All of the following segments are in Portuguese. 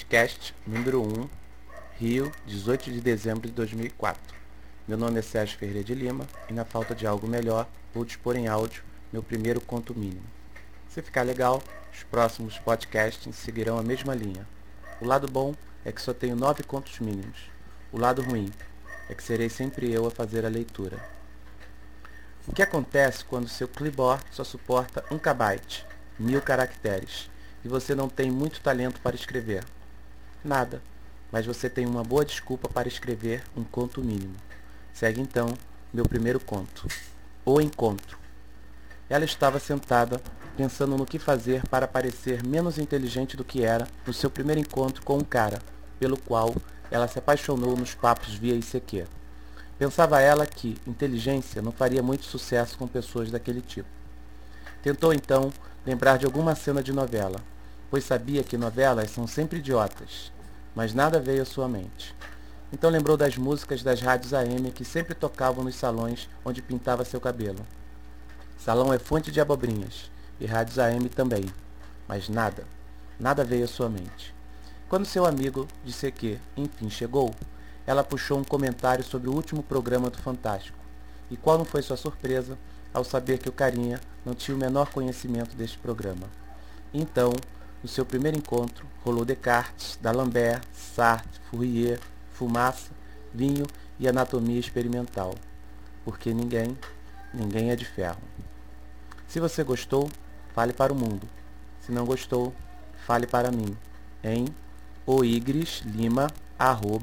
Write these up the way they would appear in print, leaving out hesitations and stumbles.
Podcast número 1, Rio, 18 de dezembro de 2004. Meu nome é Sérgio Ferreira de Lima e, na falta de algo melhor, vou dispor em áudio meu primeiro conto mínimo. Se ficar legal, os próximos podcasts seguirão a mesma linha. O lado bom é que só tenho 9 contos mínimos. O lado ruim é que serei sempre eu a fazer a leitura. O que acontece quando seu clipboard só suporta 1 KB, 1000 caracteres, e você não tem muito talento para escrever? Nada, mas você tem uma boa desculpa para escrever um conto mínimo. Segue então meu primeiro conto. O Encontro. Ela estava sentada, pensando no que fazer para parecer menos inteligente do que era no seu primeiro encontro com um cara, pelo qual ela se apaixonou nos papos via ICQ. Pensava ela que inteligência não faria muito sucesso com pessoas daquele tipo. Tentou então lembrar de alguma cena de novela, pois sabia que novelas são sempre idiotas, mas nada veio à sua mente. Então lembrou das músicas das rádios AM que sempre tocavam nos salões onde pintava seu cabelo. Salão é fonte de abobrinhas, e rádios AM também, mas nada veio à sua mente. Quando seu amigo disse que, enfim, chegou, ela puxou um comentário sobre o último programa do Fantástico. E qual não foi sua surpresa ao saber que o carinha não tinha o menor conhecimento deste programa. Então, no seu primeiro encontro, rolou Descartes, D'Alembert, Sartre, Fourier, fumaça, vinho e anatomia experimental. Porque ninguém é de ferro. Se você gostou, fale para o mundo. Se não gostou, fale para mim em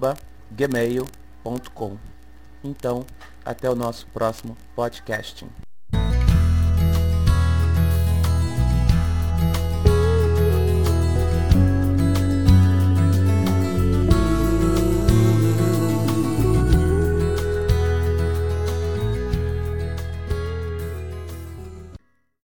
oigreslima@gmail.com. Então, até o nosso próximo podcasting.